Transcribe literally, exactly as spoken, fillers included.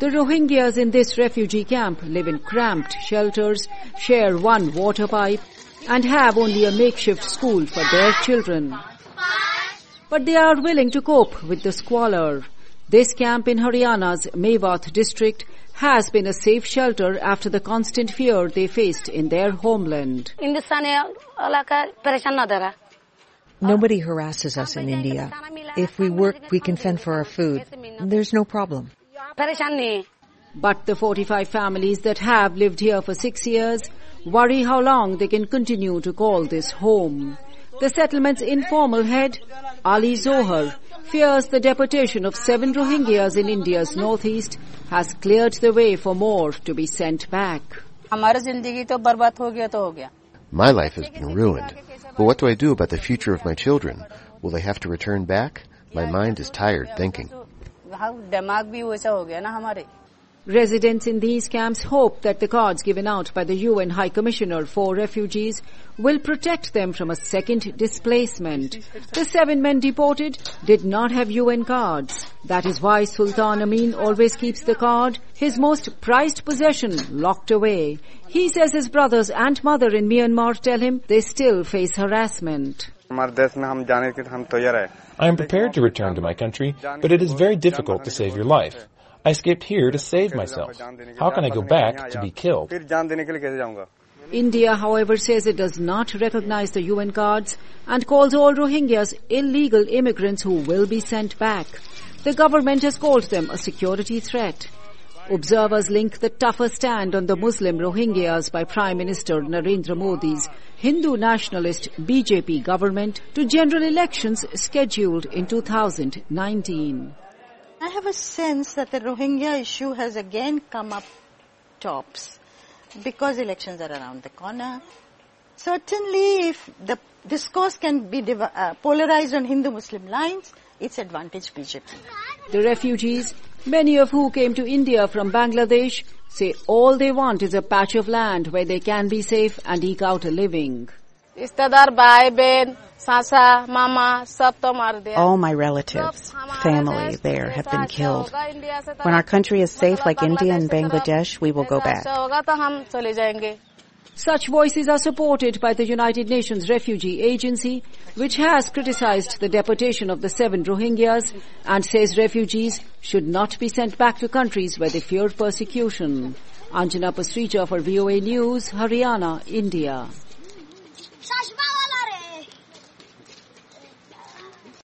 The Rohingyas in this refugee camp live in cramped shelters, share one water pipe, and have only a makeshift school for their children. But they are willing to cope with the squalor. This camp in Haryana's Mewat district has been a safe shelter after the constant fear they faced in their homeland. Nobody harasses us in India. If we work, we can fend for our food. There's no problem. But the forty-five families that have lived here for six years worry how long they can continue to call this home. The settlement's informal head, Ali Zohar, fears the deportation of seven Rohingyas in India's northeast has cleared the way for more to be sent back. My life has been ruined. But what do I do about the future of my children? Will they have to return back? My mind is tired thinking. Residents in these camps hope that the cards given out by the U N High Commissioner for Refugees will protect them from a second displacement. The seven men deported did not have U N cards. That is why Sultan Amin always keeps the card, his most prized possession, locked away. He says his brothers and mother in Myanmar tell him they still face harassment. I am prepared to return to my country, but it is very difficult to save your life. I escaped here to save myself. How can I go back to be killed? India, however, says it does not recognize the U N cards and calls all Rohingyas illegal immigrants who will be sent back. The government has called them a security threat. Observers link the tougher stand on the Muslim Rohingyas by Prime Minister Narendra Modi's Hindu nationalist B J P government to general elections scheduled in two thousand nineteen. I have a sense that the Rohingya issue has again come up tops because elections are around the corner. Certainly, if the discourse can be div- uh, polarized on Hindu-Muslim lines, it's advantage B J P. The refugees, many of who came to India from Bangladesh, say all they want is a patch of land where they can be safe and eke out a living. All my relatives, family there have been killed. When our country is safe like India and Bangladesh, we will go back. Such voices are supported by the United Nations Refugee Agency, which has criticized the deportation of the seven Rohingyas and says refugees should not be sent back to countries where they fear persecution. Anjana Pasricha for V O A News, Haryana, India.